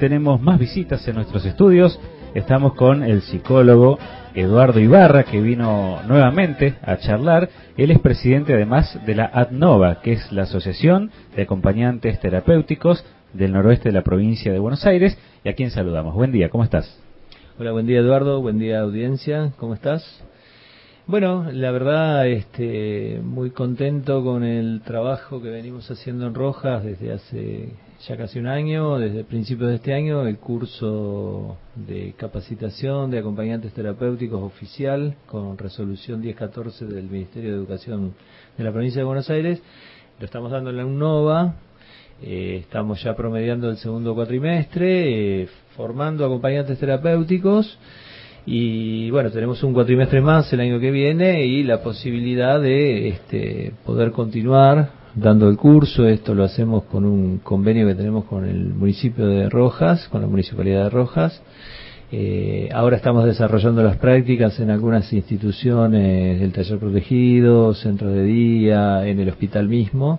tenemos más visitas en nuestros estudios. Estamos con el psicólogo Eduardo Ibarra, que vino nuevamente a charlar. Él es presidente además de la ADNOVA, que es la Asociación de Acompañantes Terapéuticos del noroeste de la provincia de Buenos Aires, y a quien saludamos. Buen día, ¿cómo estás? Hola, buen día Eduardo, buen día audiencia, ¿cómo estás? Bueno, la verdad, muy contento con el trabajo que venimos haciendo en Rojas desde hace ya casi un año, desde principios de este año, el curso de capacitación de acompañantes terapéuticos oficial con resolución 1014 del Ministerio de Educación de la provincia de Buenos Aires. Lo estamos dando en la UNOVA, estamos ya promediando el segundo cuatrimestre, formando acompañantes terapéuticos. Y bueno, tenemos un cuatrimestre más el año que viene y la posibilidad de poder continuar dando el curso. Esto lo hacemos con un convenio que tenemos con el municipio de Rojas, con la municipalidad de Rojas. Ahora estamos desarrollando las prácticas en algunas instituciones del taller protegido, centros de día, en el hospital mismo.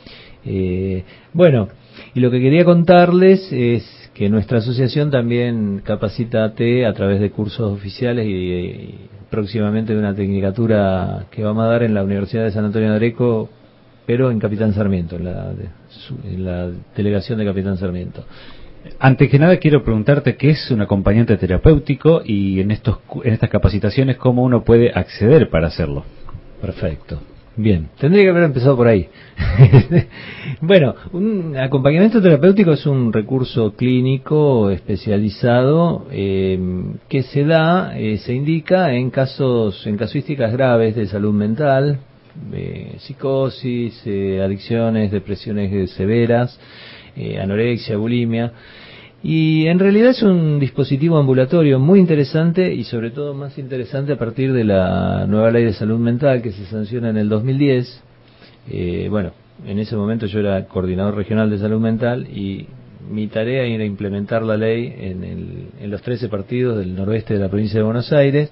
Bueno, y lo que quería contarles es que nuestra asociación también capacita a través de cursos oficiales y próximamente de una tecnicatura que vamos a dar en la Universidad de San Antonio de Areco, pero en Capitán Sarmiento, en la delegación de Capitán Sarmiento. Antes que nada quiero preguntarte qué es un acompañante terapéutico y en estas capacitaciones cómo uno puede acceder para hacerlo. Perfecto. Bien, tendría que haber empezado por ahí. Bueno, un acompañamiento terapéutico es un recurso clínico especializado que se indica en casuísticas graves de salud mental, psicosis, adicciones, depresiones severas, anorexia, bulimia. Y en realidad es un dispositivo ambulatorio muy interesante y sobre todo más interesante a partir de la nueva ley de salud mental que se sanciona en el 2010. Bueno, en ese momento yo era coordinador regional de salud mental y mi tarea era implementar la ley en los 13 partidos del noroeste de la provincia de Buenos Aires.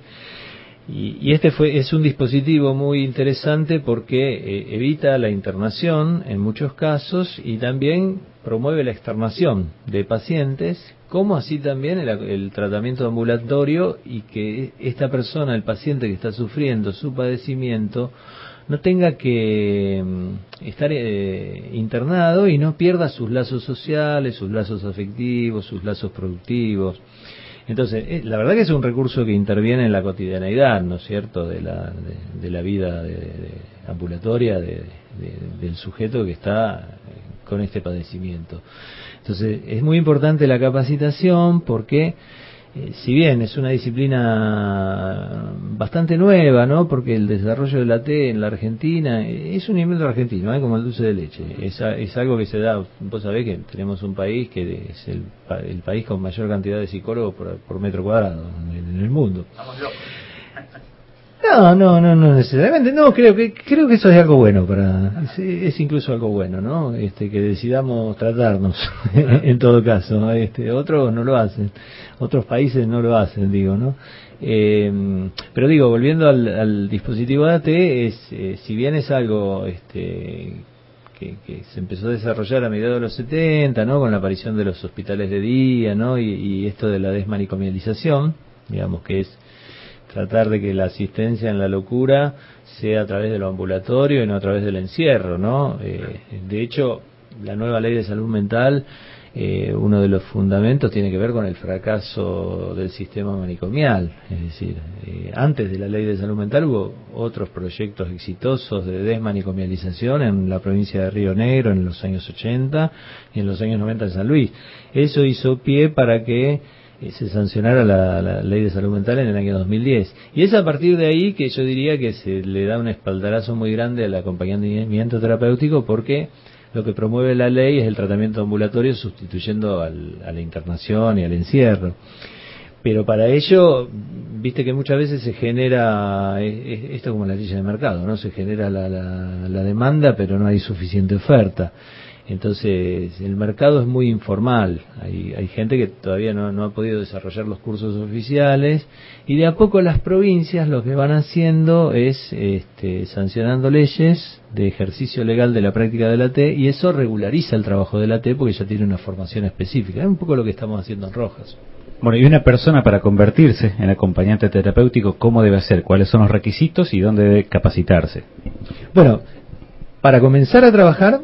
Y es un dispositivo muy interesante porque evita la internación en muchos casos y también promueve la externación de pacientes, como así también el tratamiento ambulatorio, y que esta persona, el paciente que está sufriendo su padecimiento, no tenga que estar internado y no pierda sus lazos sociales, sus lazos afectivos, sus lazos productivos. Entonces, la verdad que es un recurso que interviene en la cotidianeidad, ¿no es cierto?, de la vida ambulatoria del sujeto que está con este padecimiento. Entonces, es muy importante la capacitación porque, si bien es una disciplina bastante nueva, ¿no?, porque el desarrollo de la T en la Argentina es un invento argentino, como el dulce de leche. Es algo que se da, vos sabés que tenemos un país que es el país con mayor cantidad de psicólogos por metro cuadrado en el mundo. No necesariamente. No, creo que eso es algo bueno es incluso algo bueno, ¿no? Que decidamos tratarnos en todo caso. Otros no lo hacen, otros países no lo hacen, digo, ¿no? Pero digo, volviendo al dispositivo AT, si bien es algo que se empezó a desarrollar a mediados de los 70, ¿no?, con la aparición de los hospitales de día, ¿no?, y esto de la desmanicomialización, digamos que es tratar de que la asistencia en la locura sea a través de lo ambulatorio y no a través del encierro, ¿no? De hecho, la nueva ley de salud mental, uno de los fundamentos tiene que ver con el fracaso del sistema manicomial. Es decir, antes de la ley de salud mental hubo otros proyectos exitosos de desmanicomialización en la provincia de Río Negro en los años 80 y en los años 90 en San Luis. Eso hizo pie para que se sancionara la ley de salud mental en el año 2010. Y es a partir de ahí que yo diría que se le da un espaldarazo muy grande al acompañamiento terapéutico, porque lo que promueve la ley es el tratamiento ambulatorio sustituyendo a la internación y al encierro. Pero para ello, viste que muchas veces se genera, esto como la ley de mercado, ¿no? Se genera la demanda, pero no hay suficiente oferta. Entonces, el mercado es muy informal. Hay gente que todavía no ha podido desarrollar los cursos oficiales, y de a poco las provincias lo que van haciendo es sancionando leyes de ejercicio legal de la práctica de la AT, y eso regulariza el trabajo de la AT porque ya tiene una formación específica. Es un poco lo que estamos haciendo en Rojas. Bueno, y una persona para convertirse en acompañante terapéutico, ¿cómo debe hacer? ¿Cuáles son los requisitos y dónde debe capacitarse? Bueno, para comenzar a trabajar,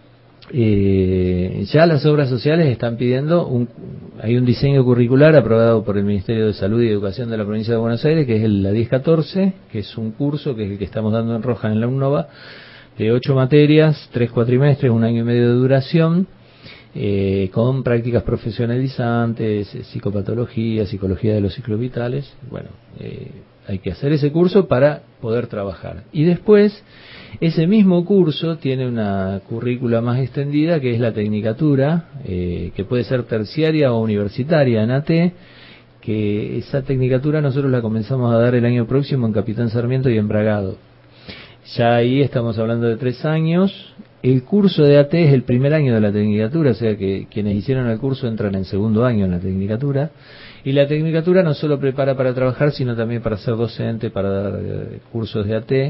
ya las obras sociales están pidiendo hay un diseño curricular aprobado por el Ministerio de Salud y Educación de la provincia de Buenos Aires, que es la 1014, que es un curso que es el que estamos dando en Rojas en la UNOVA, de 8 materias, 3 cuatrimestres, 1 año y medio de duración, con prácticas profesionalizantes, psicopatología, psicología de los ciclos vitales. Bueno, hay que hacer ese curso para poder trabajar. Y después, ese mismo curso tiene una currícula más extendida, que es la tecnicatura, que puede ser terciaria o universitaria en AT, que esa tecnicatura nosotros la comenzamos a dar el año próximo en Capitán Sarmiento y en Bragado. Ya ahí estamos hablando de 3 años. El curso de AT es el primer año de la tecnicatura, o sea que quienes hicieron el curso entran en segundo año en la tecnicatura. Y la tecnicatura no solo prepara para trabajar, sino también para ser docente, para dar cursos de AT.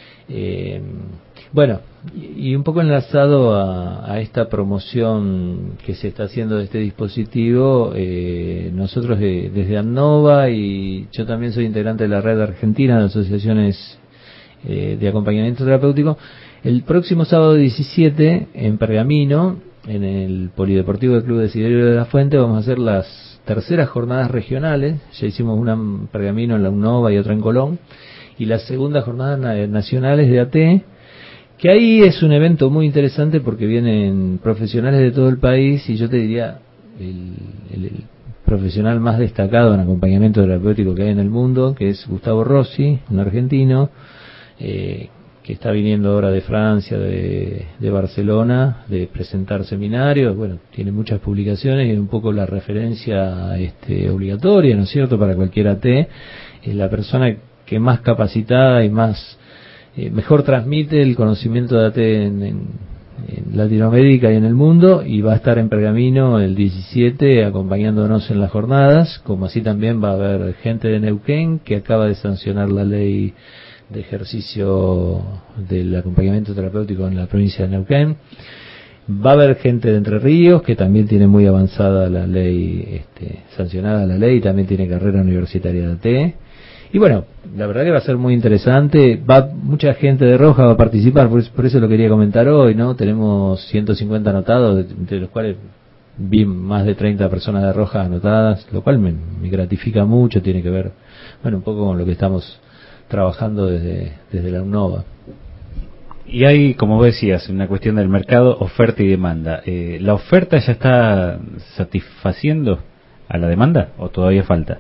Bueno, y un poco enlazado a esta promoción que se está haciendo de este dispositivo, nosotros desde ANNOVA, y yo también soy integrante de la red argentina de asociaciones de acompañamiento terapéutico, el próximo sábado 17 en Pergamino, en el Polideportivo del Club Desiderio de la Fuente, vamos a hacer las terceras jornadas regionales. Ya hicimos una en Pergamino, en la UNOVA, y otra en Colón, y las segundas jornadas nacionales de AT, que ahí es un evento muy interesante porque vienen profesionales de todo el país, y yo te diría el profesional más destacado en acompañamiento terapéutico que hay en el mundo, que es Gustavo Rossi, un argentino, que está viniendo ahora de Francia, de Barcelona, de presentar seminarios. Bueno, tiene muchas publicaciones y un poco la referencia obligatoria, ¿no es cierto?, para cualquier AT. Es la persona que más capacitada y más mejor transmite el conocimiento de AT en Latinoamérica y en el mundo, y va a estar en Pergamino el 17 acompañándonos en las jornadas, como así también va a haber gente de Neuquén, que acaba de sancionar la ley de ejercicio del acompañamiento terapéutico en la provincia de Neuquén. Va a haber gente de Entre Ríos, que también tiene muy avanzada la ley, sancionada la ley, y también tiene carrera universitaria de AT. Y bueno, la verdad que va a ser muy interesante. Mucha gente de Rojas va a participar, por eso lo quería comentar hoy, ¿no? Tenemos 150 anotados, entre los cuales vi más de 30 personas de Rojas anotadas, lo cual me gratifica mucho. Tiene que ver, bueno, un poco con lo que estamos trabajando desde la UNOVA. Y hay, como vos decías, una cuestión del mercado, oferta y demanda. ¿La oferta ya está satisfaciendo a la demanda o todavía falta?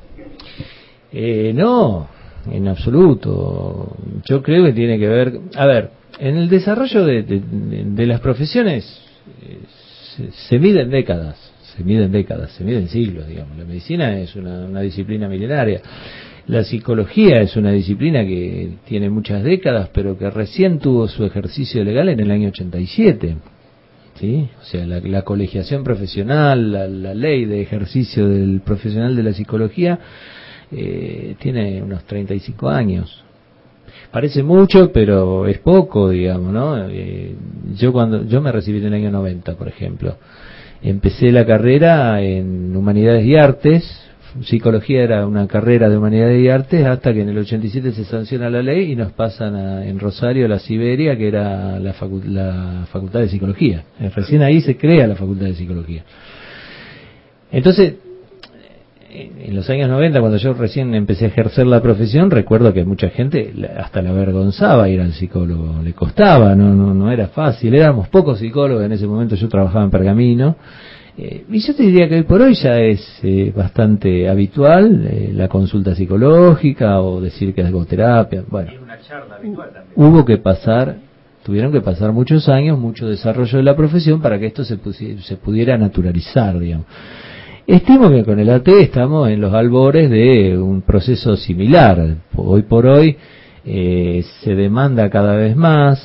No, en absoluto. Yo creo que tiene que ver... A ver, en el desarrollo de las profesiones se miden décadas, se miden siglos, digamos. La medicina es una disciplina milenaria. La psicología es una disciplina que tiene muchas décadas, pero que recién tuvo su ejercicio legal en el año 87. ¿Sí? O sea, la colegiación profesional, la ley de ejercicio del profesional de la psicología tiene unos 35 años. Parece mucho, pero es poco, digamos, ¿no? Yo me recibí en el año 90, por ejemplo. Empecé la carrera en Humanidades y Artes. Psicología era una carrera de Humanidades y Artes, hasta que en el 87 se sanciona la ley y nos pasan en Rosario a la Siberia, que era la Facultad de Psicología. Recién ahí se crea la Facultad de Psicología. Entonces, en los años 90, cuando yo recién empecé a ejercer la profesión, recuerdo que mucha gente hasta le avergonzaba ir al psicólogo, le costaba, no era fácil. Éramos pocos psicólogos en ese momento. Yo trabajaba en Pergamino. Y yo te diría que hoy por hoy ya es bastante habitual la consulta psicológica, o decir que es terapia. Bueno, una charla habitual también. Tuvieron que pasar muchos años, mucho desarrollo de la profesión para que esto se pudiera naturalizar, digamos. Estimo que con el AT estamos en los albores de un proceso similar. Hoy por hoy se demanda cada vez más.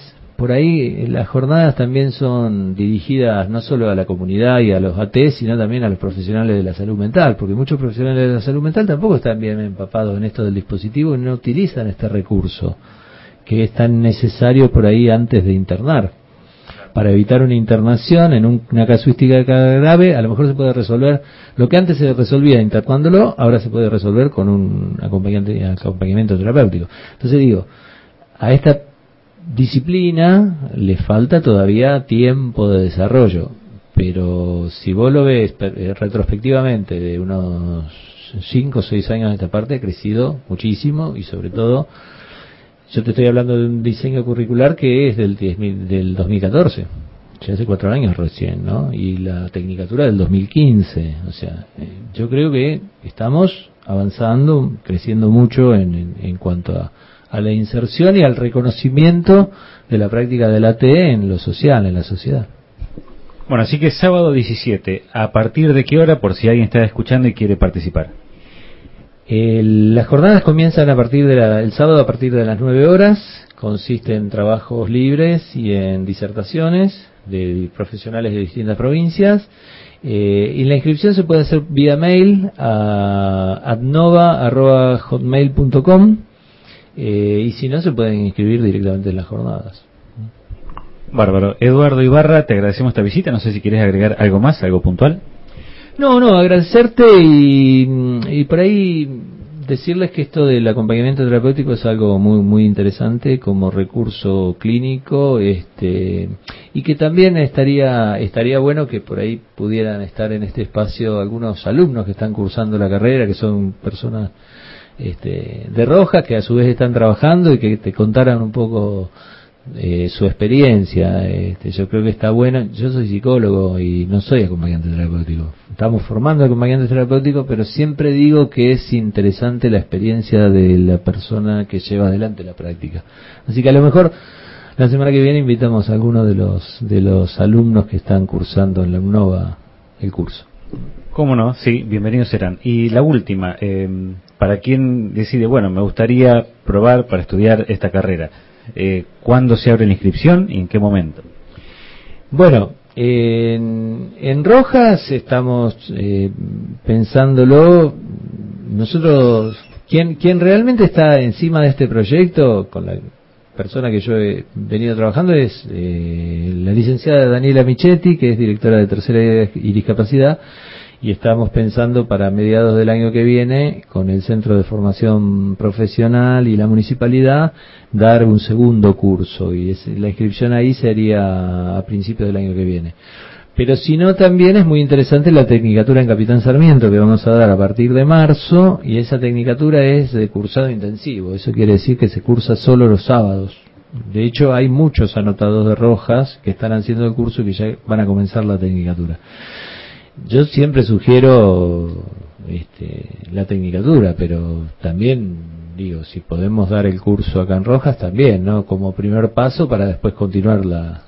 por ahí las jornadas también son dirigidas no solo a la comunidad y a los AT, sino también a los profesionales de la salud mental, porque muchos profesionales de la salud mental tampoco están bien empapados en esto del dispositivo y no utilizan este recurso, que es tan necesario por ahí antes de internar. Para evitar una internación en una casuística grave, a lo mejor se puede resolver lo que antes se resolvía internándolo, ahora se puede resolver con un acompañamiento terapéutico. Entonces digo, a esta disciplina le falta todavía tiempo de desarrollo, pero si vos lo ves retrospectivamente de unos 5 o 6 años a esta parte, ha crecido muchísimo y sobre todo, yo te estoy hablando de un diseño curricular que es del 2014, ya hace 4 años recién, ¿no? Y la tecnicatura del 2015, o sea, yo creo que estamos avanzando, creciendo mucho en cuanto a la inserción y al reconocimiento de la práctica del AT en lo social, en la sociedad. Bueno, así que sábado 17, ¿a partir de qué hora, por si alguien está escuchando y quiere participar? Las jornadas comienzan el sábado a partir de las 9 horas, consiste en trabajos libres y en disertaciones de profesionales de distintas provincias, y la inscripción se puede hacer vía mail a adnova@hotmail.com, y si no se pueden inscribir directamente en las jornadas. Bárbaro. Eduardo Ibarra, te agradecemos esta visita, no sé si quieres agregar algo más, algo puntual. No, agradecerte y por ahí decirles que esto del acompañamiento terapéutico es algo muy interesante como recurso clínico, y que también estaría bueno que por ahí pudieran estar en este espacio algunos alumnos que están cursando la carrera, que son personas de Rojas, que a su vez están trabajando y que te contaran un poco su experiencia. Yo creo que está bueno. Yo soy psicólogo y no soy acompañante terapéutico. Estamos formando acompañantes terapéuticos, pero siempre digo que es interesante la experiencia de la persona que lleva adelante la práctica. Así que a lo mejor la semana que viene invitamos a algunos de los alumnos que están cursando en la UNOVA el curso. ¿Cómo no? Sí, bienvenidos serán. Y la última, para quien decide, bueno, me gustaría probar para estudiar esta carrera, ¿cuándo se abre la inscripción y en qué momento? Bueno, en Rojas estamos pensándolo. Nosotros, quien realmente está encima de este proyecto, con la persona que yo he venido trabajando, es la licenciada Daniela Michetti, que es directora de Tercera Edad y Discapacidad, y estamos pensando para mediados del año que viene, con el Centro de Formación Profesional y la Municipalidad, dar un segundo curso, y la inscripción ahí sería a principios del año que viene. Pero si no, también es muy interesante la tecnicatura en Capitán Sarmiento, que vamos a dar a partir de marzo, y esa tecnicatura es de cursado intensivo. Eso quiere decir que se cursa solo los sábados. De hecho, hay muchos anotados de Rojas que están haciendo el curso y que ya van a comenzar la tecnicatura. Yo siempre sugiero la tecnicatura, pero también digo, si podemos dar el curso acá en Rojas, también, ¿no? Como primer paso para después continuar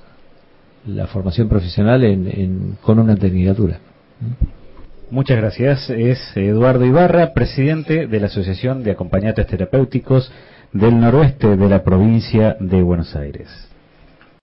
la formación profesional con una tecnicatura. Muchas gracias. Es Eduardo Ibarra, presidente de la Asociación de Acompañantes Terapéuticos del Noroeste de la provincia de Buenos Aires.